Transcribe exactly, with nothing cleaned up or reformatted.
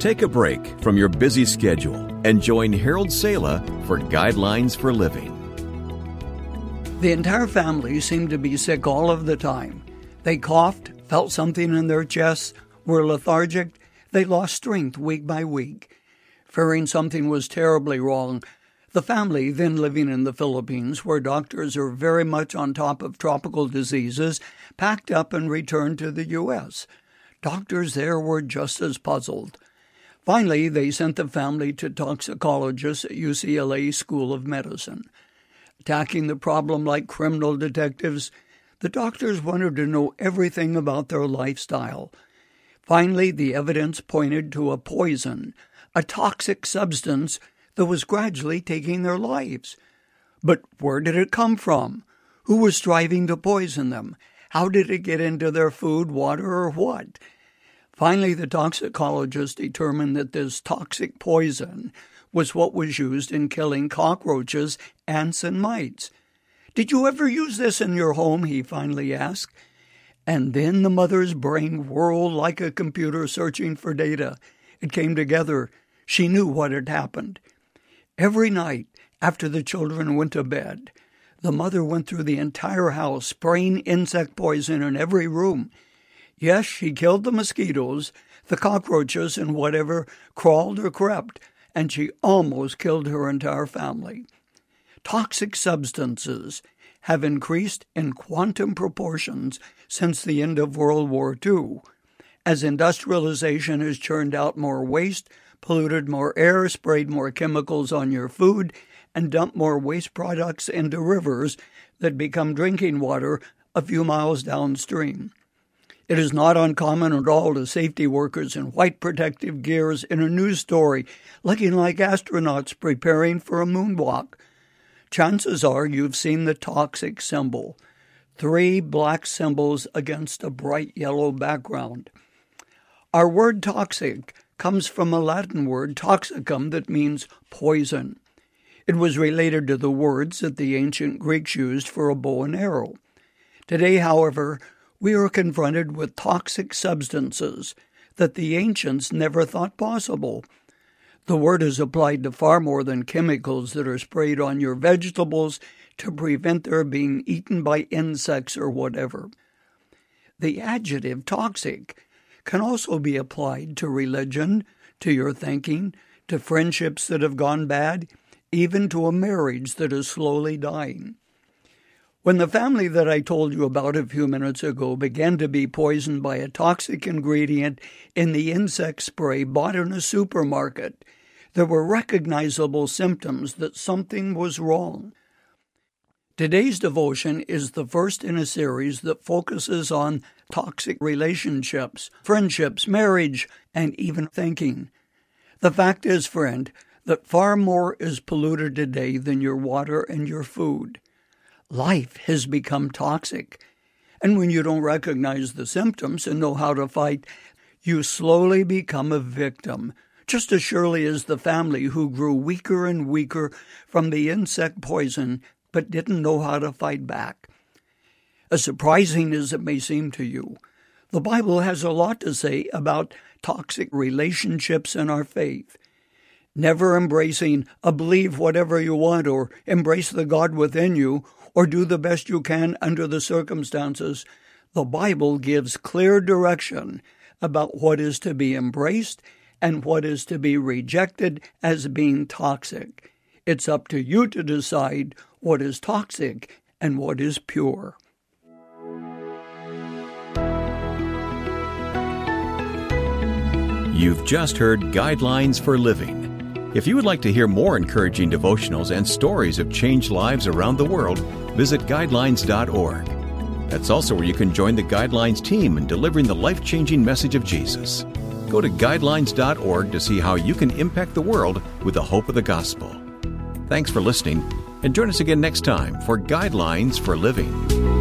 Take a break from your busy schedule and join Harold Sala for Guidelines for Living. The entire family seemed to be sick all of the time. They coughed, felt something in their chests, were lethargic. They lost strength week by week. Fearing something was terribly wrong, the family, then living in the Philippines, where doctors are very much on top of tropical diseases, packed up and returned to the U S. Doctors there were just as puzzled. Finally, they sent the family to toxicologists at U C L A School of Medicine. Attacking the problem like criminal detectives, the doctors wanted to know everything about their lifestyle. Finally, the evidence pointed to a poison, a toxic substance that was gradually taking their lives. But where did it come from? Who was striving to poison them? How did it get into their food, water, or what? Finally, the toxicologists determined that this toxic poison was what was used in killing cockroaches, ants, and mites. "Did you ever use this in your home?" he finally asked. And then the mother's brain whirled like a computer searching for data. It came together. She knew what had happened. Every night, after the children went to bed, the mother went through the entire house, spraying insect poison in every room. Yes, she killed the mosquitoes, the cockroaches, and whatever crawled or crept, and she almost killed her entire family. Toxic substances have increased in quantum proportions since the end of World War Two, as industrialization has churned out more waste, polluted more air, sprayed more chemicals on your food, and dumped more waste products into rivers that become drinking water a few miles downstream. It is not uncommon at all to safety workers in white protective gears in a news story, looking like astronauts preparing for a moonwalk. Chances are you've seen the toxic symbol, three black symbols against a bright yellow background. Our word toxic comes from a Latin word, toxicum, that means poison. It was related to the words that the ancient Greeks used for a bow and arrow. Today, however, we are confronted with toxic substances that the ancients never thought possible. The word is applied to far more than chemicals that are sprayed on your vegetables to prevent their being eaten by insects or whatever. The adjective toxic can also be applied to religion, to your thinking, to friendships that have gone bad, even to a marriage that is slowly dying. When the family that I told you about a few minutes ago began to be poisoned by a toxic ingredient in the insect spray bought in a supermarket, there were recognizable symptoms that something was wrong. Today's devotion is the first in a series that focuses on toxic relationships, friendships, marriage, and even thinking. The fact is, friend, that far more is polluted today than your water and your food. Life has become toxic, and when you don't recognize the symptoms and know how to fight, you slowly become a victim, just as surely as the family who grew weaker and weaker from the insect poison but didn't know how to fight back. As surprising as it may seem to you, the Bible has a lot to say about toxic relationships in our faith. Never embracing a believe whatever you want or embrace the God within you or do the best you can under the circumstances, the Bible gives clear direction about what is to be embraced and what is to be rejected as being toxic. It's up to you to decide what is toxic and what is pure. You've just heard Guidelines for Living. If you would like to hear more encouraging devotionals and stories of changed lives around the world, visit guidelines dot org. That's also where you can join the Guidelines team in delivering the life-changing message of Jesus. Go to guidelines dot org to see how you can impact the world with the hope of the gospel. Thanks for listening, and join us again next time for Guidelines for Living.